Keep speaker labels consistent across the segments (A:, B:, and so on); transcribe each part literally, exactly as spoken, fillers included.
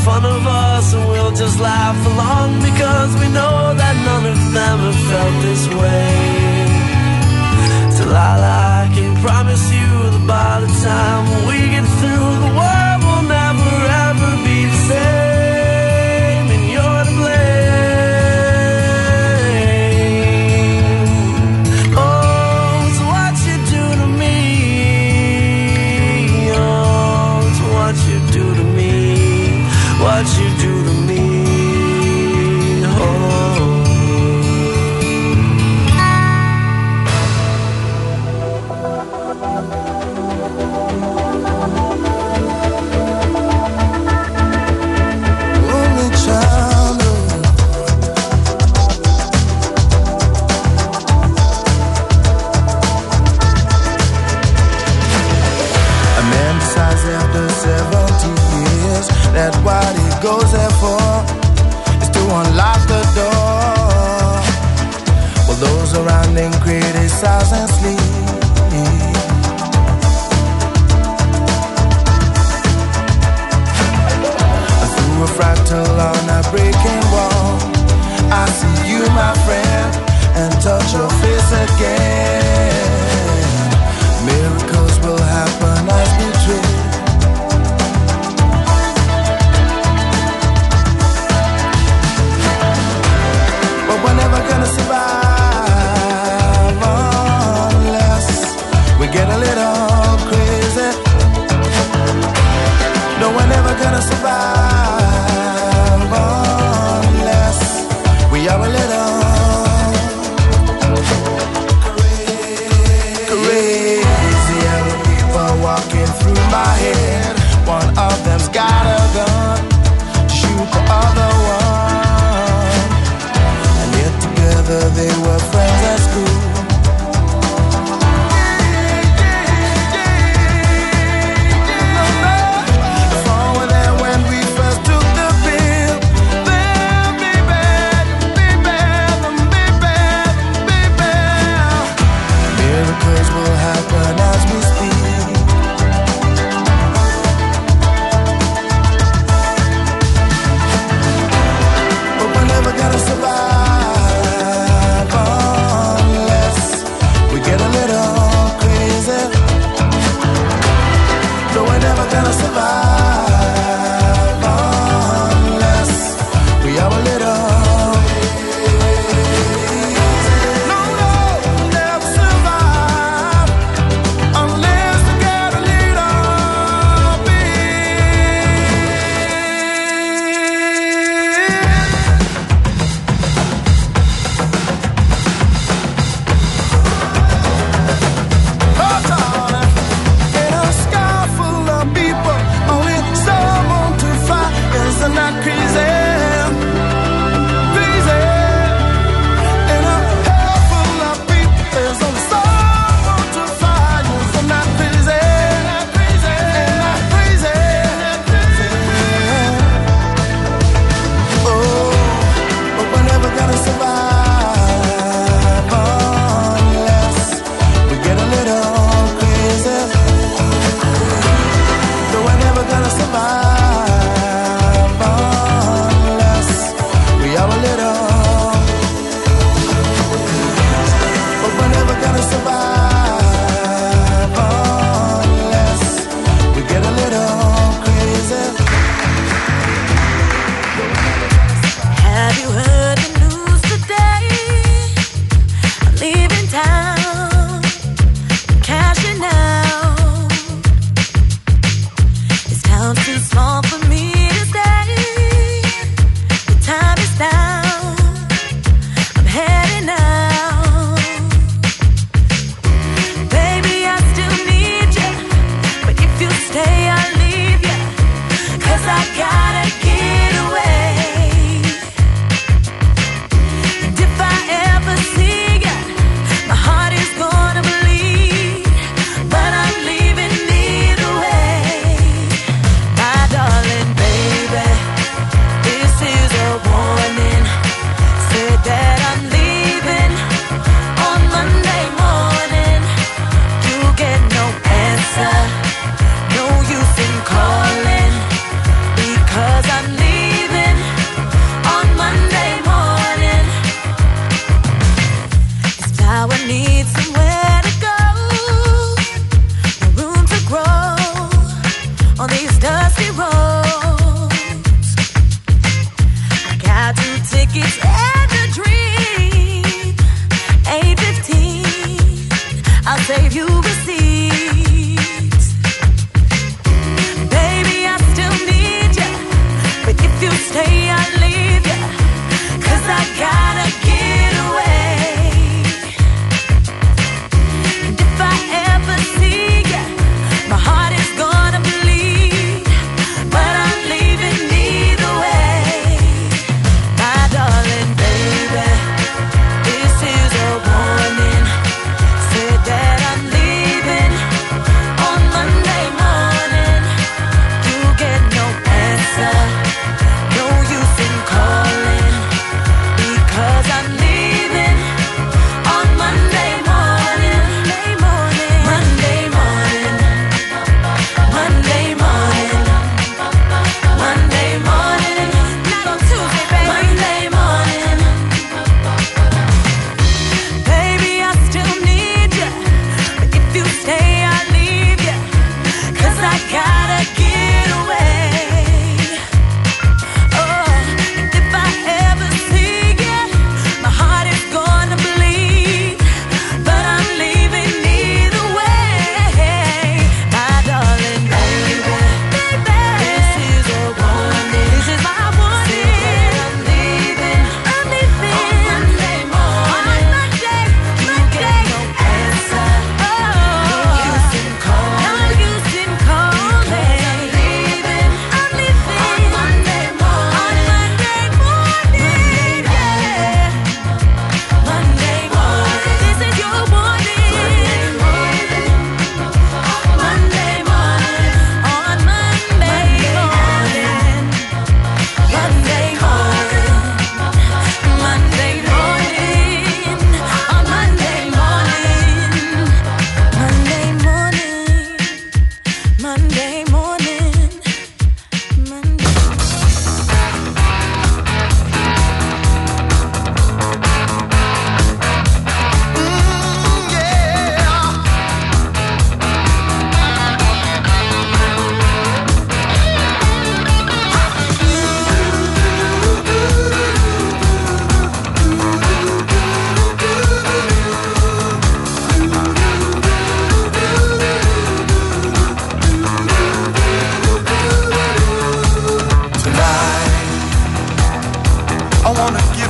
A: fun of us and we'll just laugh along, because we know that none of them have felt this way. Delilah, I can promise you that by the time we get through, the world will never ever be the same, and you're to blame. Oh, it's what you do to me. Oh, it's what you do to me. What you do to me. Oh.
B: That what he goes there for is to unlock the door, while those around him criticize and sleep. And through a fractal on a breaking wall, I see you, my friend, and touch your face again. Miracles will happen as we dream. We're never gonna survive unless we get a little crazy. No, we're never gonna survive unless we are a little crazy.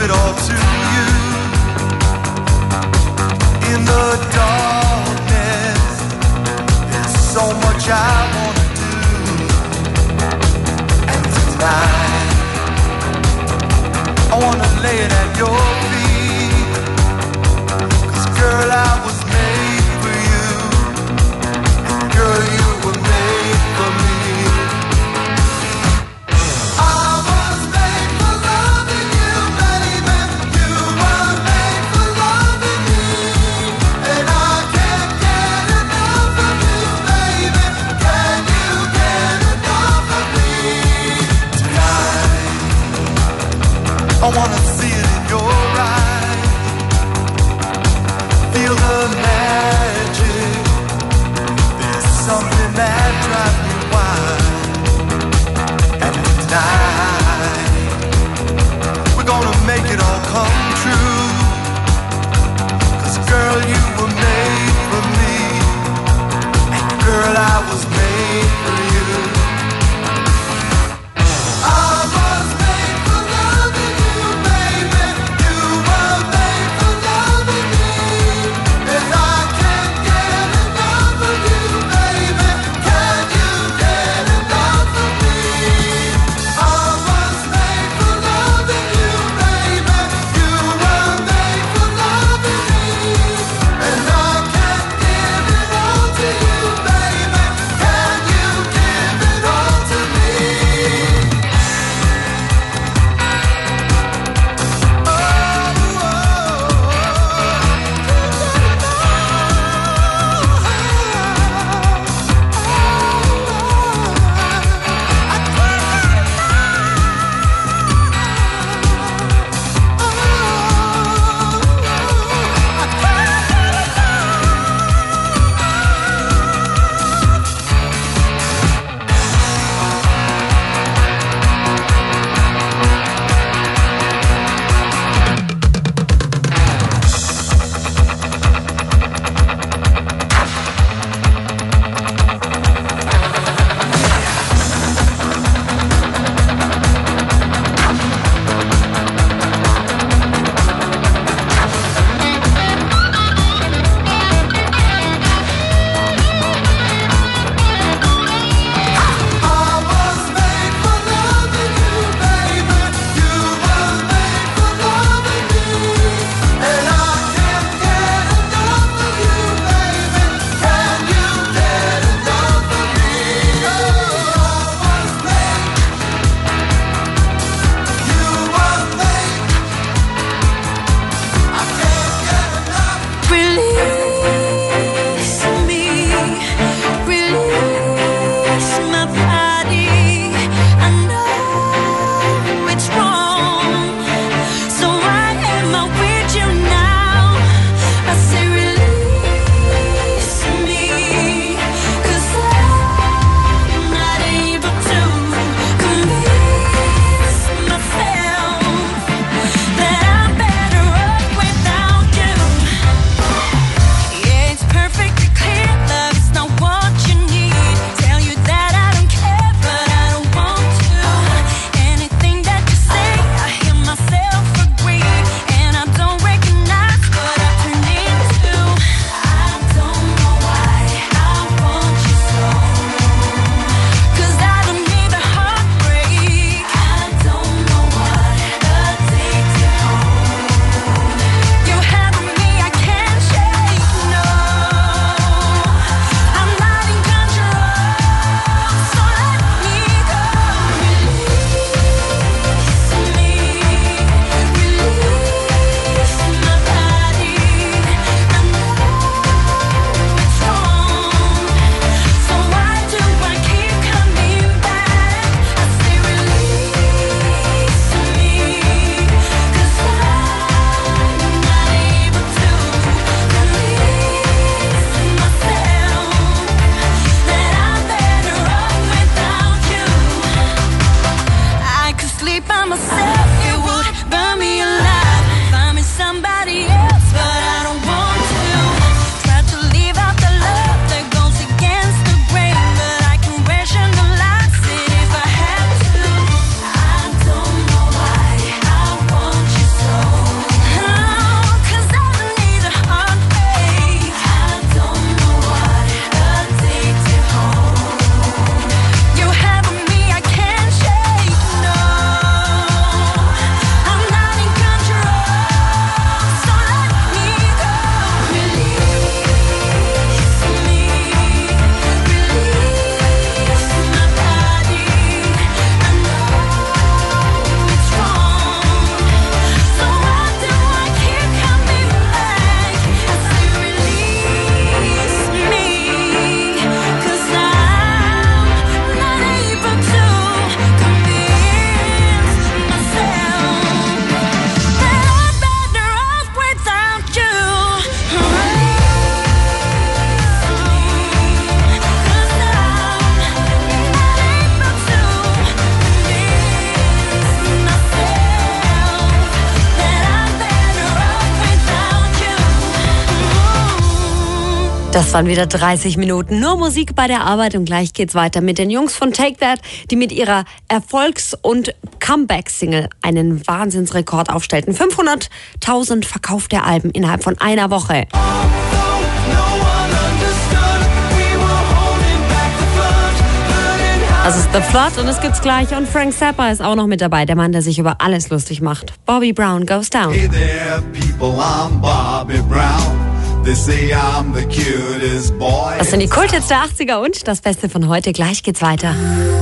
B: it all to you. In the darkness, there's so much I wanna do. And tonight, I wanna lay it at your feet. 'Cause girl, I was made for you. And girl, you were made for me. I wanna see it in your eyes. Feel the magic. There's something that drives me wild. And tonight, we're gonna make it all come true. 'Cause girl, you were made for me. And girl, I was made for you.
C: So Das waren wieder dreißig Minuten nur Musik bei der Arbeit und gleich geht's weiter mit den Jungs von Take That, die mit ihrer Erfolgs- und Comeback-Single einen Wahnsinnsrekord aufstellten. fünfhunderttausend verkaufte Alben innerhalb von einer Woche. Das ist The Flood und es gibt's gleich. Und Frank Zappa ist auch noch mit dabei, der Mann, der sich über alles lustig macht. Bobby Brown goes down.
D: Hey there, people, I'm Bobby Brown. They say I'm the cutest boy.
C: Das sind die Kulthits der achtziger und das Beste von heute. Gleich geht's weiter.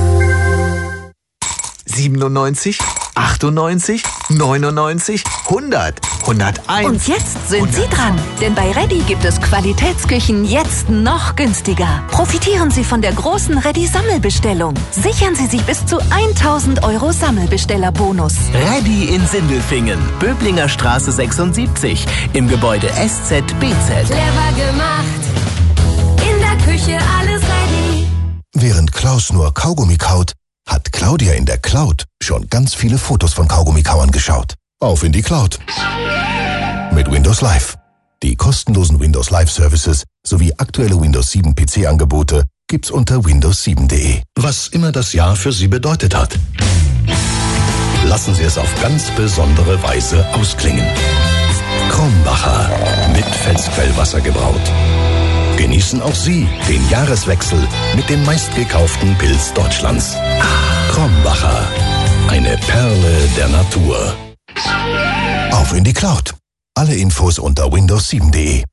E: siebenundneunzig, achtundneunzig, neunundneunzig, hundert, hunderteins.
F: Und jetzt sind Sie dran, denn bei Reddy gibt es Qualitätsküchen jetzt noch günstiger. Profitieren Sie von der großen Reddy-Sammelbestellung. Sichern Sie sich bis zu tausend Euro Sammelbestellerbonus.
G: Reddy in Sindelfingen, Böblinger Straße sechsundsiebzig, im Gebäude S Z B Z.
H: Clever gemacht, in der Küche alles ready.
I: Während Klaus nur Kaugummi kaut, hat Claudia in der Cloud schon ganz viele Fotos von Kaugummikauern geschaut. Auf in die Cloud. Mit Windows Live. Die kostenlosen Windows Live Services sowie aktuelle Windows sieben P C-Angebote gibt's unter windows sieben punkt de.
J: Was immer das Jahr für Sie bedeutet hat. Lassen Sie es auf ganz besondere Weise ausklingen. Krombacher mit Felsquellwasser gebraut. Genießen auch Sie den Jahreswechsel mit dem meistgekauften Pilz Deutschlands. Krombacher, eine Perle der Natur.
I: Auf in die Cloud. Alle Infos unter windows sieben punkt de.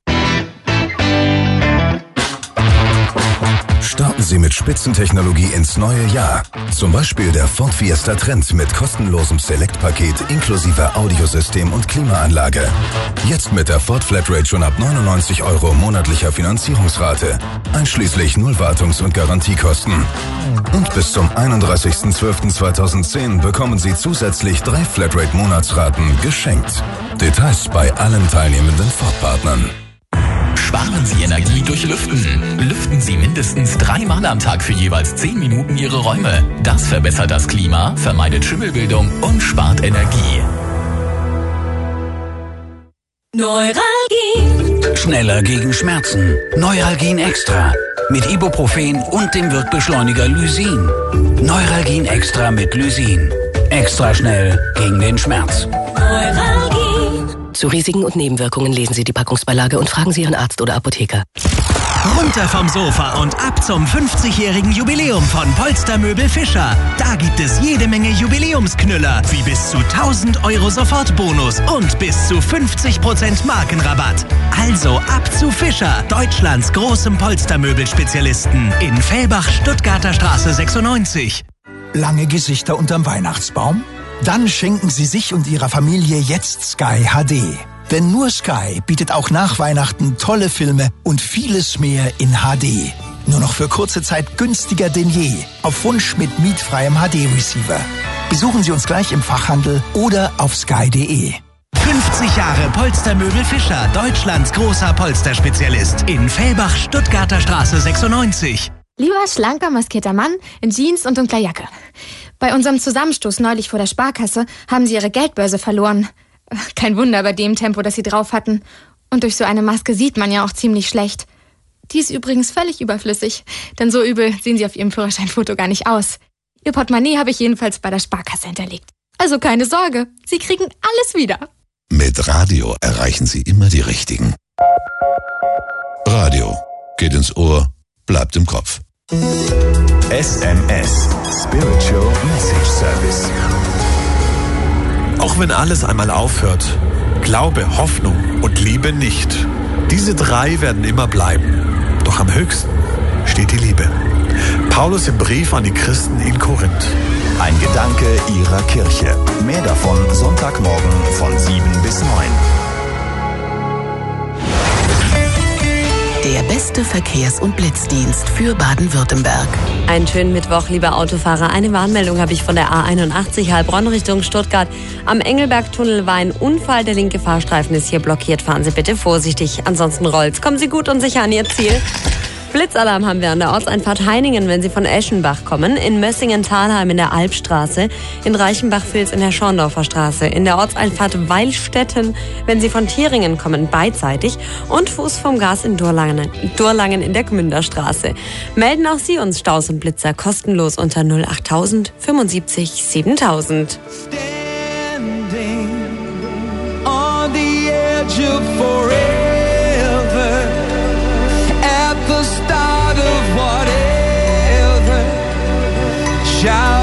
K: Starten Sie mit Spitzentechnologie ins neue Jahr. Zum Beispiel der Ford Fiesta Trend mit kostenlosem Select-Paket inklusive Audiosystem und Klimaanlage. Jetzt mit der Ford Flatrate schon ab neunundneunzig Euro monatlicher Finanzierungsrate, einschließlich null Wartungs- und Garantiekosten. Und bis zum einunddreißigsten zwölften zweitausendzehn bekommen Sie zusätzlich drei Flatrate-Monatsraten geschenkt. Details bei allen teilnehmenden Ford-Partnern.
L: Sparen Sie Energie durch Lüften. Lüften Sie mindestens dreimal am Tag für jeweils zehn Minuten Ihre Räume. Das verbessert das Klima, vermeidet Schimmelbildung und spart Energie.
H: Neuralgin.
M: Schneller gegen Schmerzen. Neuralgin Extra. Mit Ibuprofen und dem Wirkbeschleuniger Lysin. Neuralgin Extra mit Lysin. Extra schnell gegen den Schmerz.
H: Neuralgin.
N: Zu Risiken und Nebenwirkungen lesen Sie die Packungsbeilage und fragen Sie Ihren Arzt oder Apotheker.
O: Runter vom Sofa und ab zum fünfzigjährigen Jubiläum von Polstermöbel Fischer. Da gibt es jede Menge Jubiläumsknüller, wie bis zu tausend Euro Sofortbonus und bis zu fünfzig Prozent Markenrabatt. Also ab zu Fischer, Deutschlands großem Polstermöbelspezialisten in Fellbach, Stuttgarter Straße sechsundneunzig.
P: Lange Gesichter unterm Weihnachtsbaum? Dann schenken Sie sich und Ihrer Familie jetzt Sky H D. Denn nur Sky bietet auch nach Weihnachten tolle Filme und vieles mehr in H D. Nur noch für kurze Zeit günstiger denn je. Auf Wunsch mit mietfreiem H D-Receiver. Besuchen Sie uns gleich im Fachhandel oder auf sky punkt de.
O: fünfzig Jahre Polstermöbel Fischer, Deutschlands großer Polsterspezialist in Fellbach, Stuttgarter Straße sechsundneunzig.
Q: Lieber schlanker, maskierter Mann in Jeans und dunkler Jacke. Bei unserem Zusammenstoß neulich vor der Sparkasse haben Sie Ihre Geldbörse verloren. Kein Wunder bei dem Tempo, das Sie drauf hatten. Und durch so eine Maske sieht man ja auch ziemlich schlecht. Die ist übrigens völlig überflüssig, denn so übel sehen Sie auf Ihrem Führerscheinfoto gar nicht aus. Ihr Portemonnaie habe ich jedenfalls bei der Sparkasse hinterlegt. Also keine Sorge, Sie kriegen alles wieder.
J: Mit Radio erreichen Sie immer die Richtigen. Radio geht ins Ohr, bleibt im Kopf.
R: S M S, Spiritual Message Service.
S: Auch wenn alles einmal aufhört, Glaube, Hoffnung und Liebe nicht. Diese drei werden immer bleiben. Doch am höchsten steht die Liebe. Paulus im Brief an die Christen in Korinth.
R: Ein Gedanke Ihrer Kirche. Mehr davon Sonntagmorgen von sieben bis neun.
N: Der beste Verkehrs- und Blitzdienst für Baden-Württemberg.
C: Einen schönen Mittwoch, lieber Autofahrer. Eine Warnmeldung habe ich von der A einundachtzig Heilbronn Richtung Stuttgart. Am Engelbergtunnel war ein Unfall. Der linke Fahrstreifen ist hier blockiert. Fahren Sie bitte vorsichtig, ansonsten rollt's. Kommen Sie gut und sicher an Ihr Ziel. Blitzalarm haben wir an der Ortseinfahrt Heiningen, wenn Sie von Eschenbach kommen, in Mössingen-Thalheim in der Albstraße, in Reichenbach-Vils in der Schorndorfer Straße, in der Ortseinfahrt Weilstetten, wenn Sie von Thieringen kommen, beidseitig und Fuß vom Gas in Durlangen, Durlangen in der Gmünderstraße. Melden auch Sie uns Staus und Blitzer kostenlos unter null achttausend fünfundsiebzig siebentausend.
A: On the edge of forever, at the start of whatever, shout